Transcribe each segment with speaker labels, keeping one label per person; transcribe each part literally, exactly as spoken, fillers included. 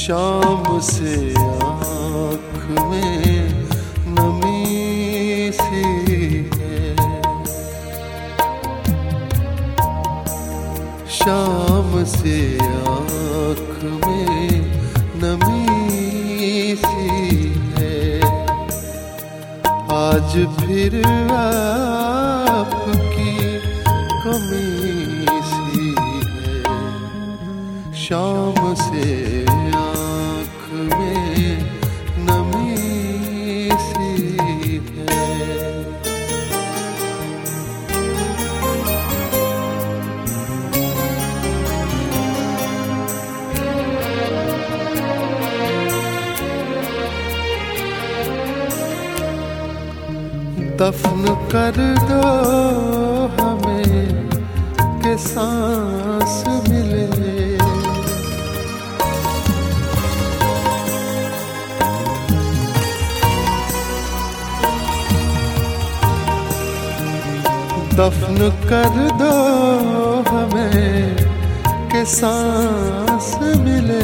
Speaker 1: शाम से आँख में नमी सी है, शाम से आँख में नमी सी है। आज फिर आपकी कमी सी है, शाम से आँख में नमी सी है। दफन कर दो हमें के सांस मिले, दफन कर दो हमें के सांस मिले।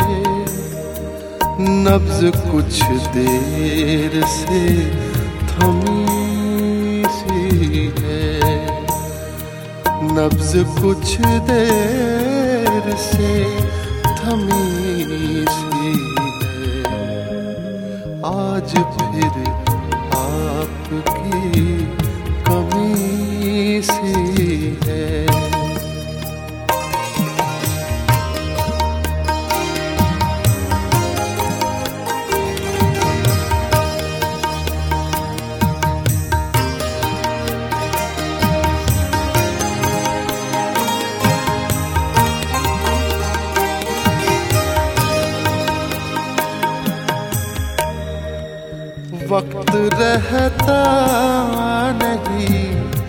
Speaker 1: नब्ज कुछ देर से थमी सी है, नब्ज कुछ देर से थमी सी है। आज फिर आपकी कमी सी है। वक्त रहता नहीं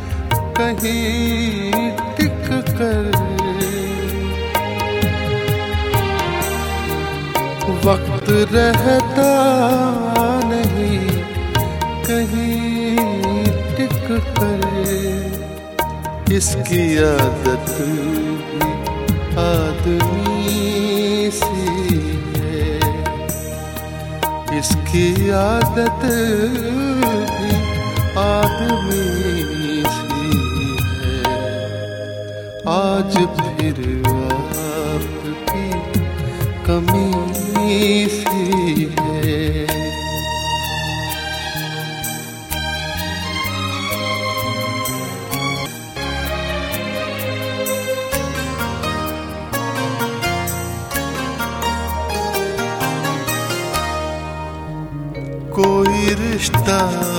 Speaker 1: कहीं टिक कर, वक्त रहता नहीं कहीं टिक कर। इसकी आदत भी आदमी सी है, इसकी आदत भी आदमी सी है। आज फिर आपकी कमी सी है। कोई रिश्ता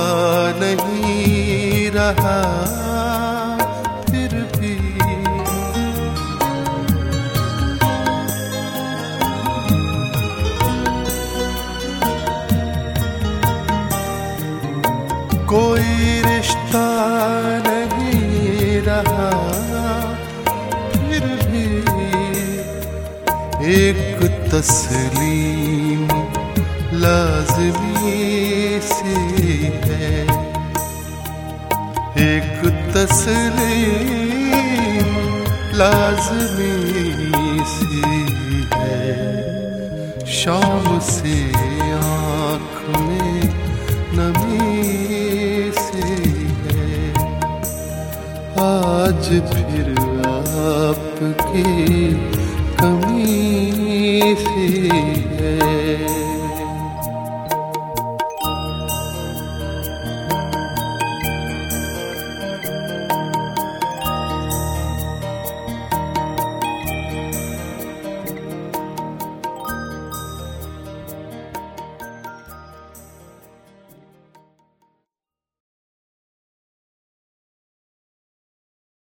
Speaker 1: नहीं रहा फिर भी, कोई रिश्ता नहीं रहा फिर भी। एक तस्लीम लाज़मी सी है, एक तस्लीम लाज़मी सी है। शाम से आँख में नमी सी है। आज फिर आपकी कमी सी है।